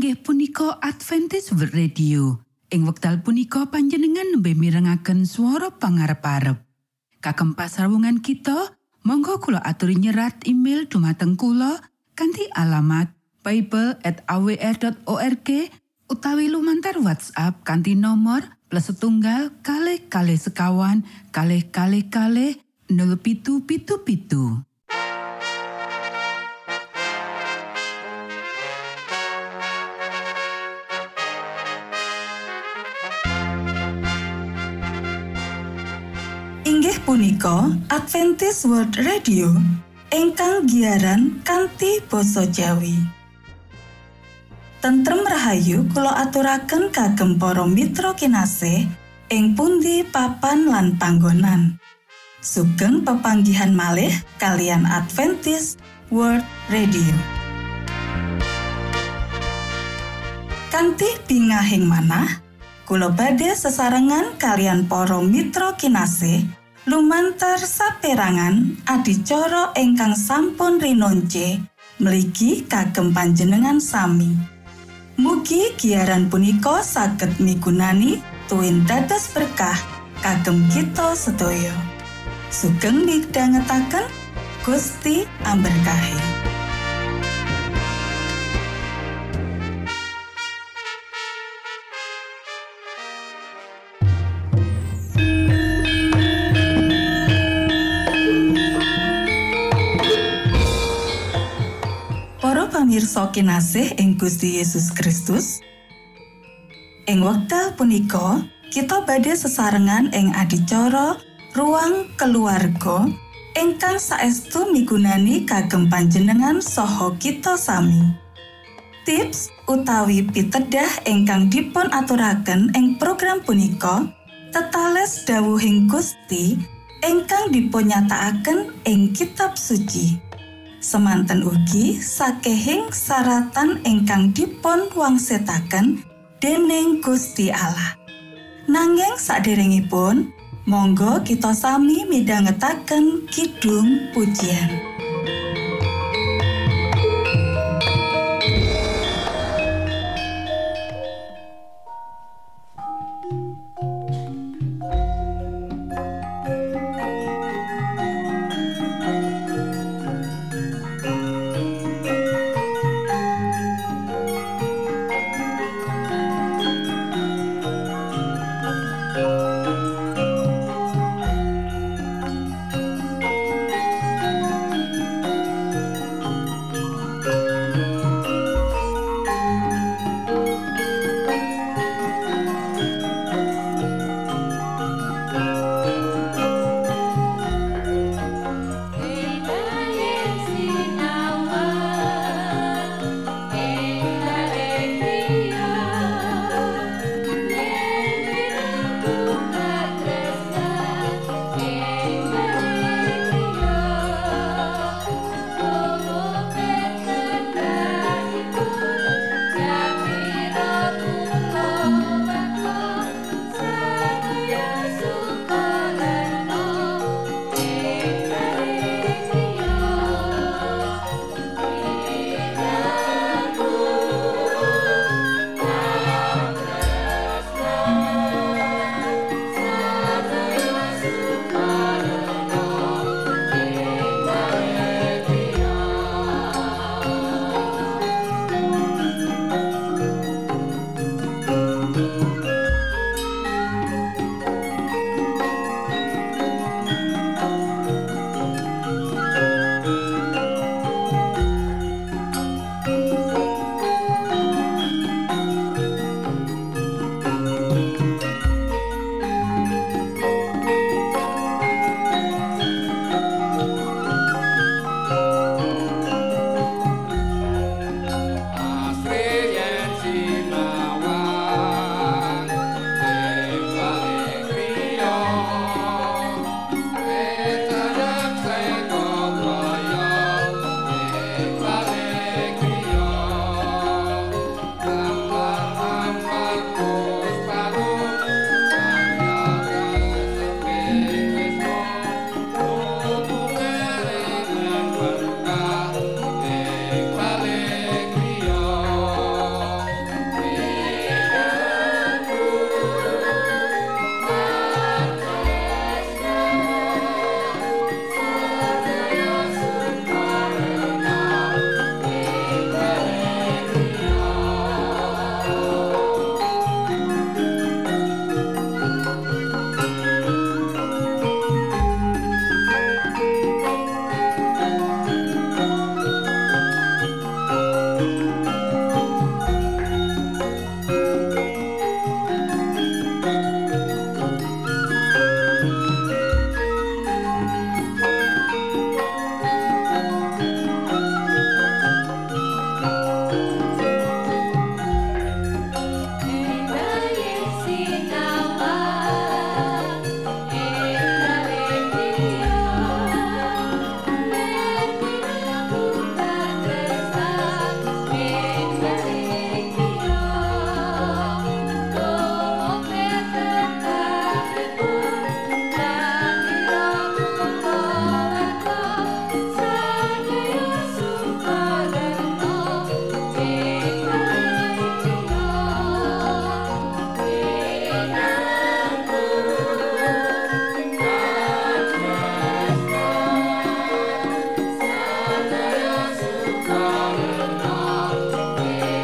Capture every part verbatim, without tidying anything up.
inggih punika Adventist World Radio. Ing wekdal punika panjenengan nembe mirengaken swara pangarep-arep. Kagem pasrawungan kita, monggo kula aturi nyerat email dumateng kula kanthi alamat bible at a w r dot org utawi lumantar WhatsApp kanthi nomor plus setunggal kalih kalih sekawan kalih kalih kalih nol pitu pitu pitu. Inggih punika Adventist World Radio ingkang giaran kanthi basa Jawi. Tentrem rahayu kula aturaken kagem para mitra kinasih ing pundi papan lan panggonan. Sugeng pepanggihan malih kalian Adventist World Radio. Kanthi bingahing manah kula badhe sesarengan kalian para mitra kinasih lumantar saperangan adicara ingkang sampun rinonce mligi kagem panjenengan sami. Mugi giaran punika saged migunani tuwin dados berkah kagem kita sedaya. Sugeng midhangetaken Gusti amberkahi. Pamirsa kinasih ing Gusti Yesus Kristus, ing wekdal punika kita badhe sesarengan ing adicara Ruang Keluarga ingkang saestu migunani kagem panjenengan saha kita sami. Tips utawi pitedah ingkang dipun aturaken ing program punika tetales dawuhing Gusti ingkang dipunyatakaken ing kitab suci. Semanten ugi sakehing saratan ingkang dipun wangsetaken dening Gusti Allah. Nanging saderengipun, monggo kita sami midhangetaken kidung pujian.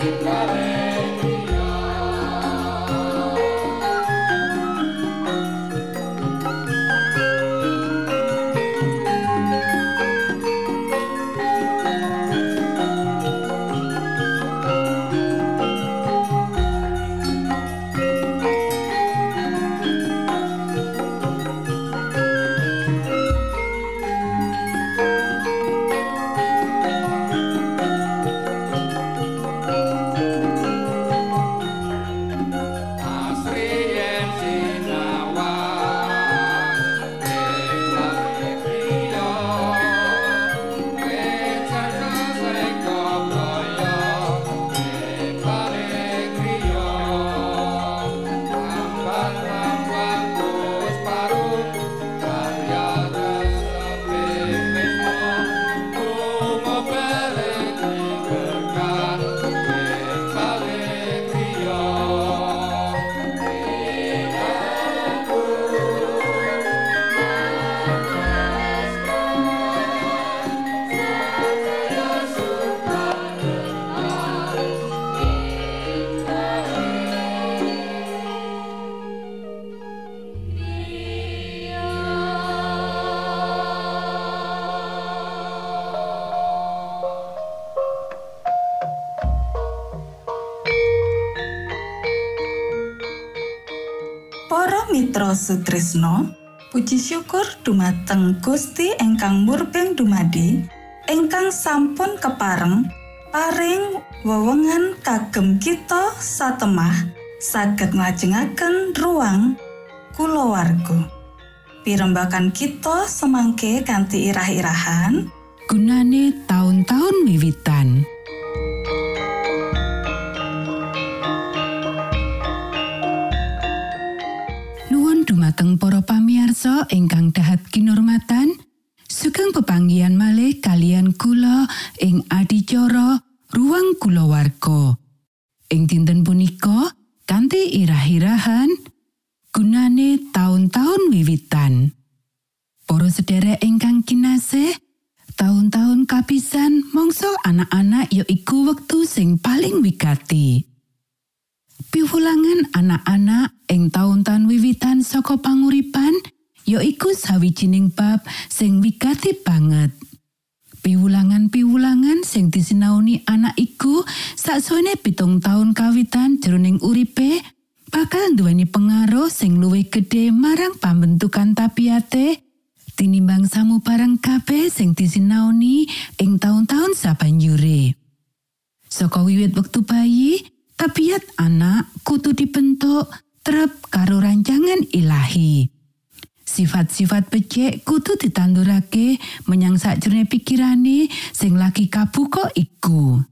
Mitra Sutrisno, puji syukur dumateng Gusti ingkang murbeng dumadi, ingkang sampun kepareng paring wewengan kagem kita satemah saged nglajengaken ruang kulawarga. Pirembagan kita semangke kanthi irah-irahan gunane taun-taun wiwitan. Dumateng para pamirsa ingkang dahat kinurmatan, sugeng pepanggihan malih kalian kula ing adicara ruang kulawarga. Ing dinten punika kanthi irah-irahan gunane taun-taun wiwitan. Para sedherek ingkang kinasih, taun-taun kapisan mangsa anak-anak ya iku wektu sing paling wigati. Piwulangan anak-anak ing taun-taun wiwitan saka panguripan ya iku sawijining bab sing wigati banget. Piwulangan-piwulangan sing disinaoni anak iku saksuwene pitung taun kawitan jroning uripe bakal nduweni pengaruh sing luwih gedhe marang pambentukan tabiate tinimbang samubarang kabeh sing disinaoni ing taun-taun sabanjure. Saka wiwit wektu bayi, tabiat anak kudu dibentuk trep karo rancangan ilahi. Sifat-sifat becik kudu ditandurake menyang sakjroning pikirane sing lagi kabuka iku.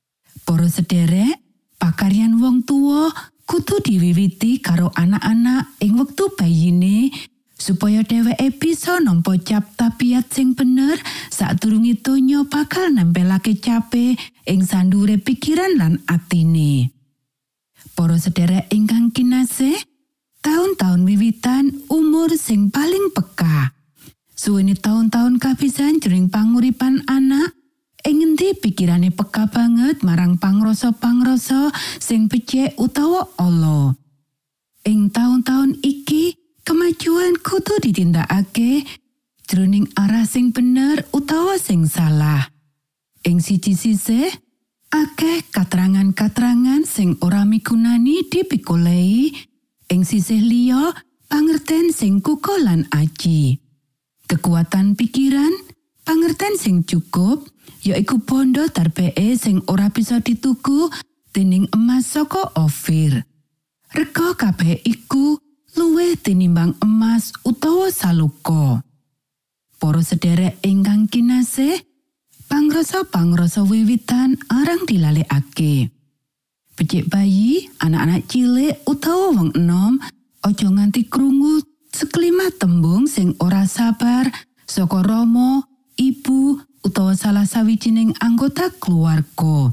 Para sederek, pakaryan wong tuwa kudu diwiwiti karo anak-anak ing wektu bayine supaya dheweke bisa nampa cap tabiat sing bener sadurunge donya bakal nempelake cape ing sandure pikiran lan atine. Para sederek ingkang kinasih, taun-taun wiwitan umur sing paling peka. Suwene taun-taun kapisan jroning panguripan anak, ing ngendi pikirane peka banget marang pangrasa-pangrasa sing becik utawa ala. Ing taun-taun iki, kemajuan kudu ditindakake jroning arah sing bener utawa sing salah. Ing siji sisih, akeh katrangan-katrangan sing ora migunani dipikolei, ing sisih liya pangerten sing kuko lan aji. Kekuatan pikiran, pangerten sing cukup, yaiku bondo tarbeke sing ora bisa dituku dening emas saka Ofir. Rega kabeh iku luwih tinimbang emas utawa saluka. Para sederek ingkang kinasih, pangrasa-pangrasa wiwitan arang dilalekake. Becik bayi, anak-anak cilik utawa wong enom aja nganti krungu seklimat tembung sing ora sabar saka rama, ibu utawa salah sawijining anggota keluarga.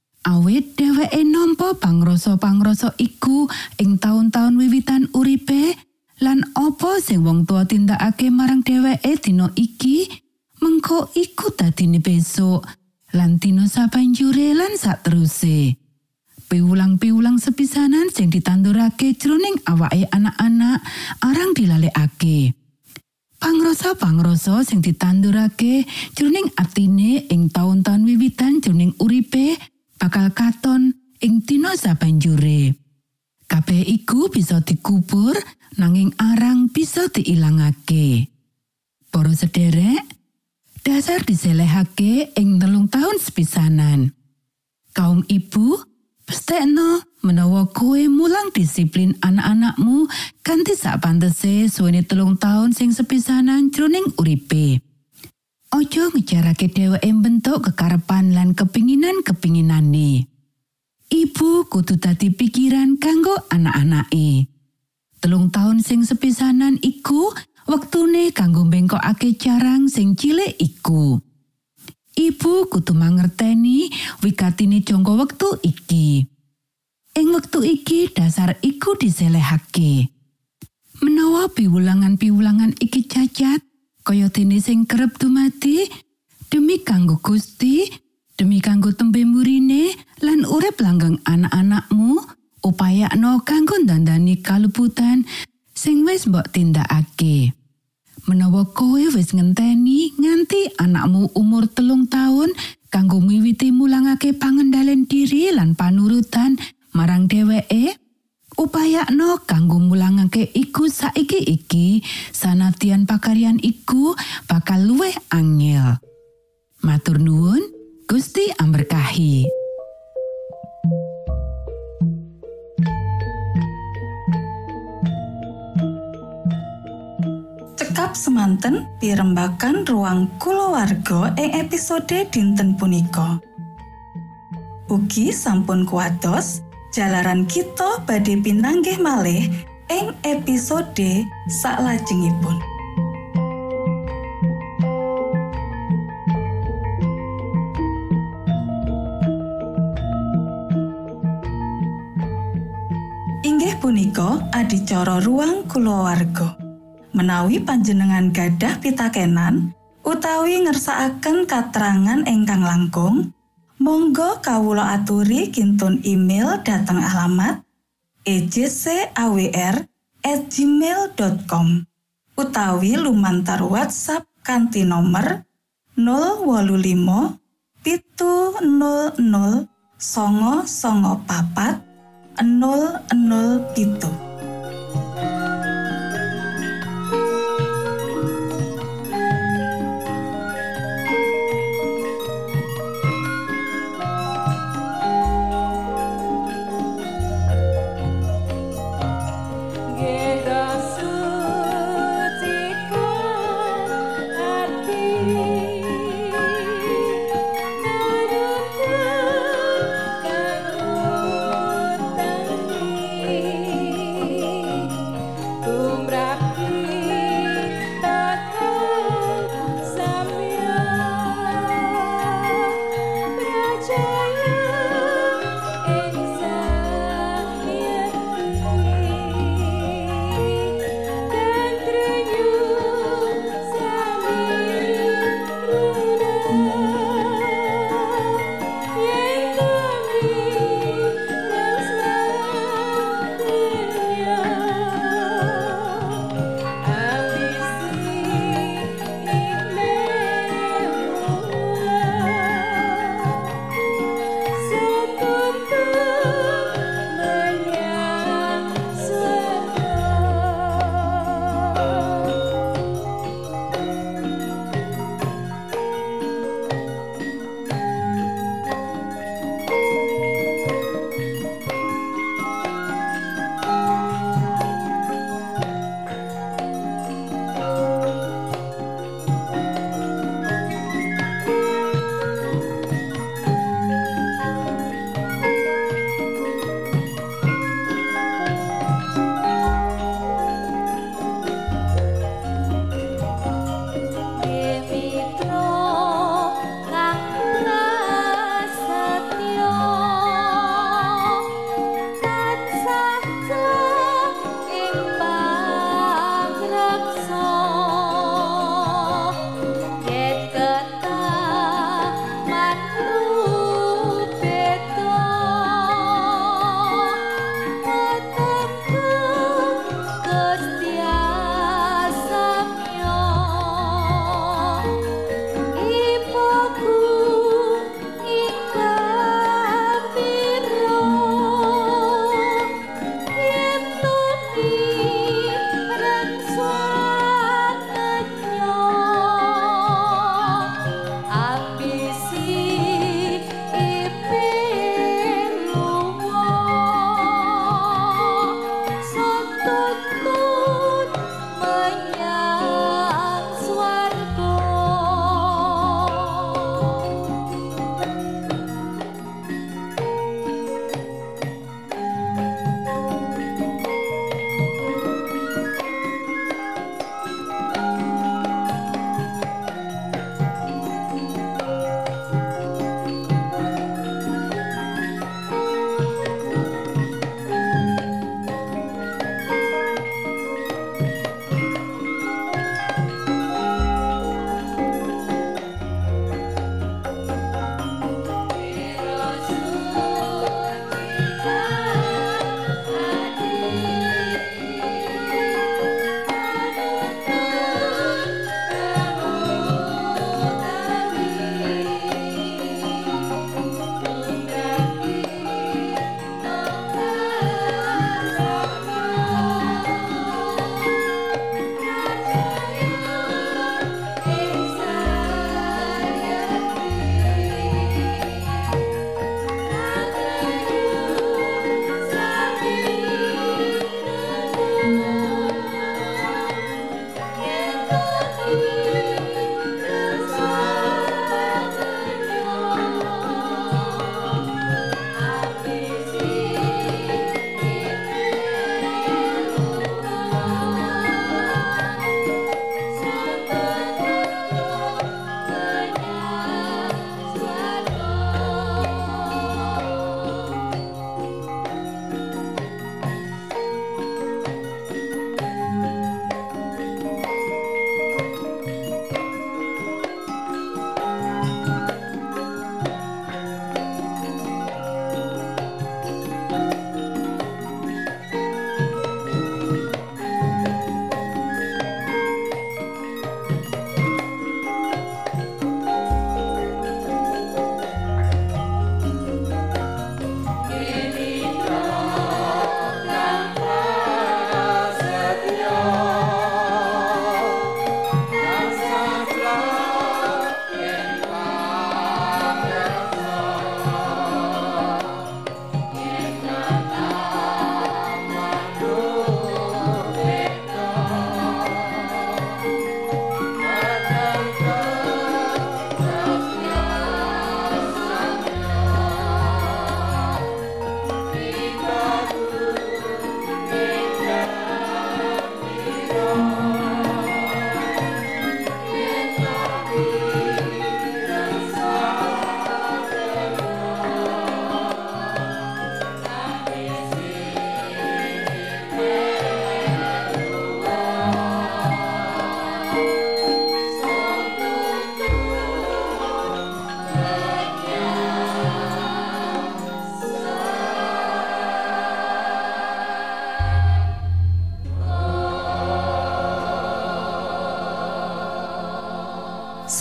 Awit dheweke nampa pangrasa-pangrasa iku ing taun-taun wiwitan uripe lan apa sing wong tua tindakake marang dheweke dina iki mengko iku dadine besok lan dina sabanjure lan sateruse. Piwulang-piwulang sepisanan sing ditandurake jroning awake anak-anak arang dilalekake. Pangrasa-pangrasa sing ditandurake jroning atine ing taun-taun wiwitan jroning uripe bakal katon ing dina sabanjure. Kabeh iku bisa dikubur nanging arang bisa diilangake. Para sederek, dasar diselehake ing telung taun sepisanan. Kaum ibu, pestekno menawa kowe mulang disiplin anak-anakmu kanthi sapantese suwene telung taun sing sepisanan jroning uripe. Ojo ngejarake dheweke bentuk kekarepan lan kepinginan-kepinginane. Ibu kudu dadi pikiran kanggo anak-anake. Telung taun sing sepisanan iku wektune kanggo bengkokake jarang sing cilik iku. Ibu kudu mangerteni wigatine jangka wektu iki. Ing wektu iki dasar iku diselehake. Menawa piwulangan-piwulangan iki cacat, kaya dene sing kerep dumadi demi kanggo Gusti, demi kanggo tembe murine lan urip langgeng anak-anakmu, upayakno kanggo ndandani kaluputan sing wis mbok tindakake. Menawa kowe wis ngenteni nganti anakmu umur telung taun kanggo miwiti mulangake pangendalen diri lan panurutan marang dheweke, upayakno kanggo mulangake iku saiki iki sanadyan pakaryan iku bakal luwih angel. Matur nuwun, Gusti amberkahi. Cekap semanten pirembagan ruang kulawarga ing episode dinten punika. Ugi sampun kuatos jalaran kita badhe pinanggih malih ing episode salajengipun. Inggih punika adicara ruang kulawarga. Menawi panjenengan gadah pitakenan utawi ngersakaken katerangan ingkang langkung, monggo kawula aturi kintun email dhateng alamat e j c a w r at gmail dot com utawi lumantar WhatsApp kanthi nomor nol wolu limo pitu nol nol songo songo papat nol nol pitu.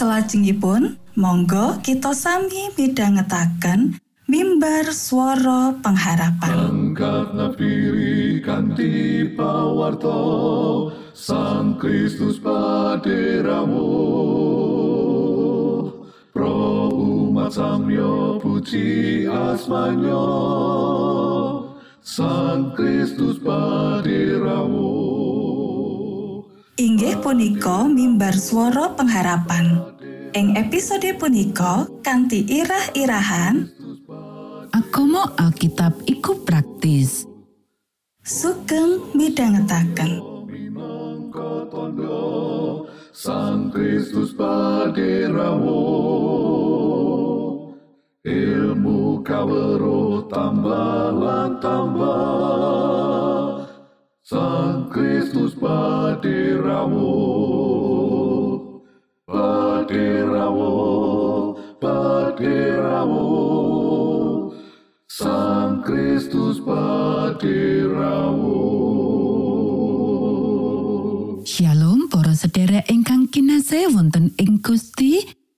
Salajengipun, monggo kita sami midhangetaken mimbar swara pengharapan. Angkat nafiri kanthi pawarta Sang Kristus paderamu. Pro umat samyo puji asmanyo Sang Kristus paderamu. Inggih punika mimbar swara pengharapan. Ing episode punika kanthi irah-irahan Agama Alkitab iku praktis. sugeng midhangetaken. Minangka tandha Sang Kristus paderamu. Ilmu kawruh tambah lan tambah Sang Kristus paderamu. Paderamu, paderamu Sang Kristus paderamu. Shalom para sedherek ingkang kinasih wonten ing Gusti.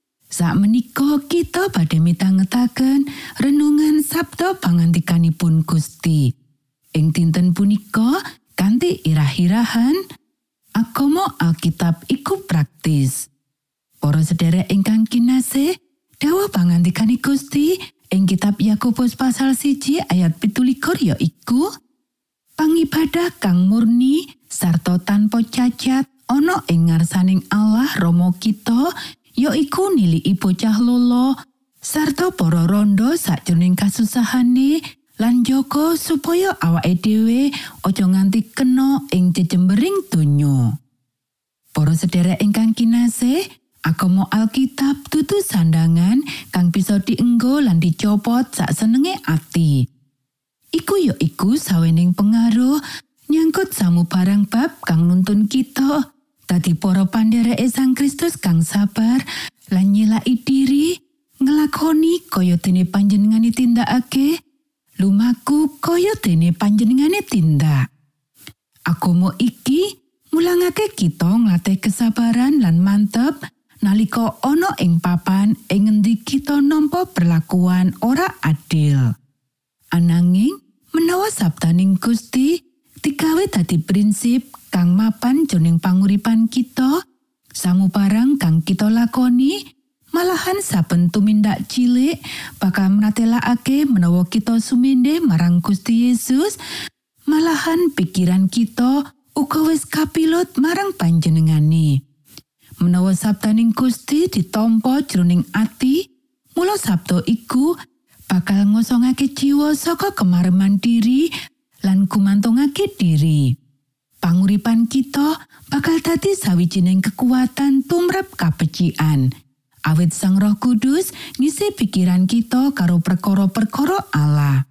Sakmenika kita badhe mitangetaken renungan sabda pangandikanipun Gusti. Ing dinten punika kanthi irah-irahan agama Alkitab iku praktis. Para sedherek ingkang kinasih, dawuh pangandikan Gusti ing kitab Yakobus pasal siji ayat pitulikur ya iku pangibadah kang murni sarta tanpa cacat ana ing ngarsaning Allah Rama kita ya iku niliki bocah lolo sarta para rondo sakjroning kasusahane lan njaga supaya awake dhewe aja nganti kena ing jejembering donya. Para sedherek ingkang kinasih, agama Alkitab dudu sandangan kang bisa dienggo lan dicopot sak senenge ati. Iku ya iku sawening pengaruh nyangkut samubarang bab kang nuntun kita dadi para pandhereke Sang Kristus kang sabar lan nyilaki diri nglakoni kaya dene panjenengane tindakake, lumaku kaya dene panjenengane tindak. Agama iki mulangake kita nglatih kesabaran lan mantep nalika ana ing papan ing ngendi kita nampa perlakuan ora adil. Ananging menawa sabdaning Gusti digawe dadi prinsip kang mapan jroning panguripan kita, samubarang kang kita lakoni malahan saben tumindak cilik bakal mratelakake menawa kita sumindhe marang Gusti Yesus, malahan pikiran kita uga wis kapilut marang panjenengane. Menawa sabdaning Gusti ditampa jroning ati, mula sabda iku bakal ngosongake jiwa saka kemareman diri lan gumantungake diri. Panguripan kita bakal dadi sawijining kekuatan tumrap kabecikan. Awit Sang Roh Kudus ngisi pikiran kita karo perkara-perkara Allah.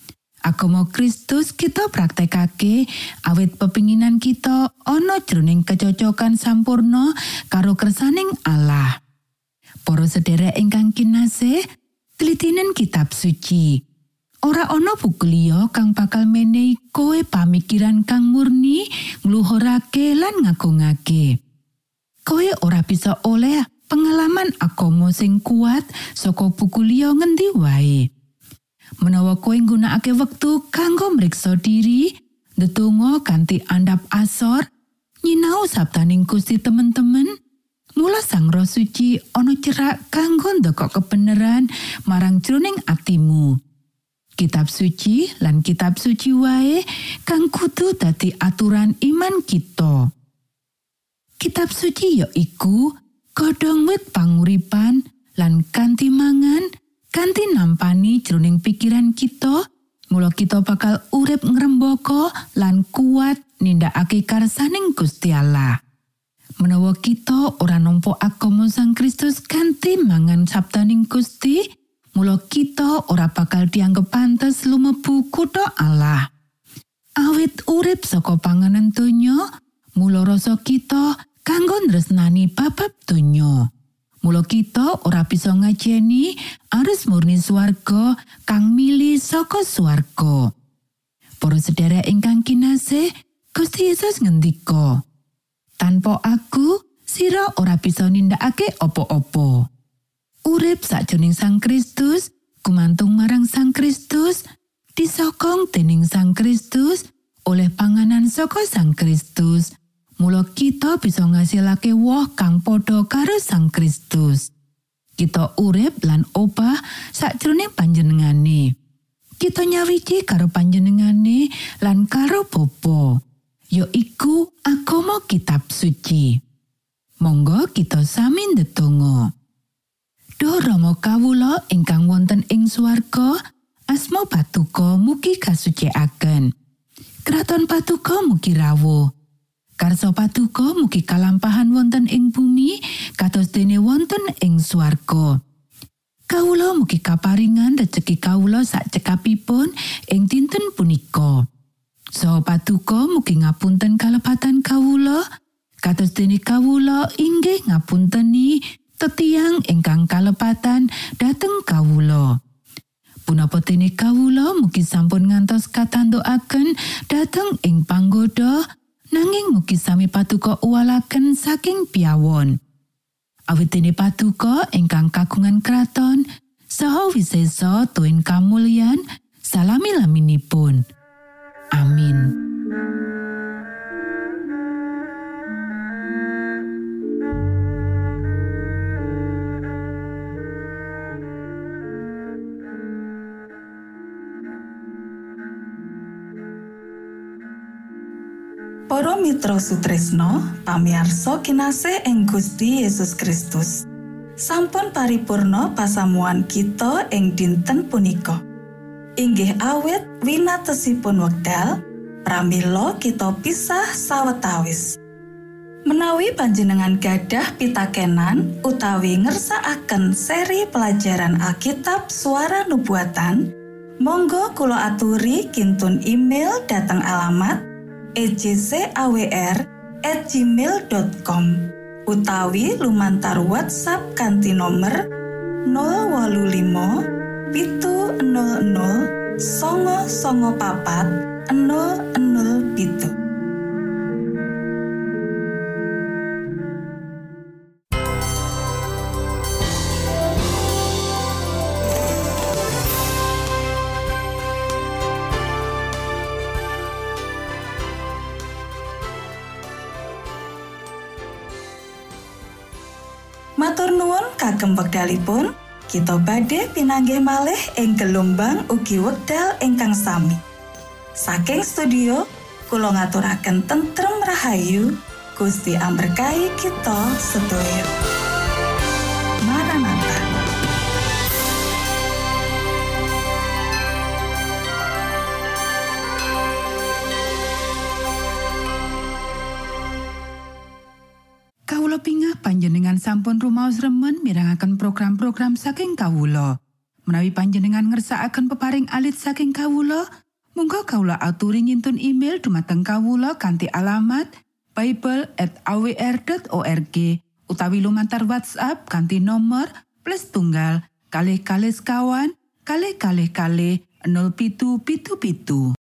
Agama Kristus kita praktekake awit pepinginan kita ana jroning kecocokan sampurna karo kersaning Allah. Para sedherek ingkang kinasih, tlitinen kitab suci. Ora ana buku liya kang bakal menehi kowe pamikiran kang murni, ngluhurake lan ngagungake. Kowe ora bisa oleh pengalaman agama sing kuat saka buku liya ngendi wae. Menawa kowe nggunakake wektu kanggo mriksa diri, ndedonga kanthi andhap asor, nyinau sabdaning Gusti temen-temen, mula Sang Roh Suci ana cerak kanggo ndokok kebenaran marang jroning atimu. Kitab suci lan kitab suci wae kang kudu dadi aturan iman kita. Kitab suci ya iku godhong wit panguripan lan kanthi mangan kanthi nampani jroning pikiran kita, mula kita bakal urip ngrembaka lan kuat nindakake karsaning Gusti Allah. Menawa kita ora nampa agama Sang Kristus kanthi mangan sabdaning Gusti, mula kita ora bakal dianggep pantes lumebu kutha Allah. Awit urip saka panganan donya, mula rasa kita kanggo nresnani babab donya. Mula kita ora bisa ngajeni arus murni swarga kang mili saka swarga. Para sedherek ingkang kinasih, Gusti Yesus ngendika, "Tanpa aku sira ora bisa nindakake apa-apa. Urip sakjroning Sang Kristus, gumantung marang Sang Kristus, disokong dening Sang Kristus, oleh panganan saka Sang Kristus. Mula kita bisa ngasilake woh kang padha karo Sang Kristus. Kita urip lan obah sakjroning panjenengane. Kita nyawiji karo panjenengane lan karo Bapa, ya iku agama kitab suci. Monggo kita sami ndedonga. Duh Rama kawula ingkang wonten ing swarga, asma Patuko mugi kasucikaken. Kraton Patuko mugi rawuh. Karsa Patuko mugi kalampahan wonten ing bumi kados dene wonten ing swarga. Kawula mugi kaparingan rejeki kawula sak cekapipun ing dinten punika. Saha Patuko mugi ngapunten kalepatan kawula kados dene kawula inggih ngapunteni tetiang ingkang kalepatan dhateng kawula. Punapa dene kawula mugi sampun ngantos katandukaken dhateng ing panggoda, nanging mugi sami Patuko uwalaken saking piyawon. Awit dene Patuko ingkang kagungan kraton saha wisesa tuwin kamulyan salami-laminipun. Amin. Para mitra sutresna, pamirsa kinasih ing Gusti Yesus Kristus. Sampun paripurna pasamuan kita ing dinten punika. Inggih awit winatesipun wekdal, pramila kita pisah sawetawis. Menawi panjenengan gadah pitakenan utawi ngersakaken seri pelajaran Alkitab Suara Nubuatan, monggo kula aturi kintun email dhateng alamat e j c a w r at gmail dot com utawi lumantar WhatsApp kanthi nomer nol wolu limo pitu nol nol songo songo papat nol nol pitu. Matur nuwun kagem wekdalipun, kita badhe pinanggih malih ing gelombang ugi wekdal ingkang sami. Saking studio, kula ngaturaken tentrem rahayu, Gusti amberkahi kita sedaya. Maranatha. Kawula pingah panjenengan sampun rumaos remen mirengaken program-program saking kawula. Menawi panjenengan ngersakaken peparing alit saking kawula, monggo kawula aturi ngintun email dumateng kawula kanthi alamat bible at a w r dot org utawi lumantar WhatsApp kanthi nomor plus tunggal kalih kalih sekawan kalih kalih kalih nol pitu pitu pitu.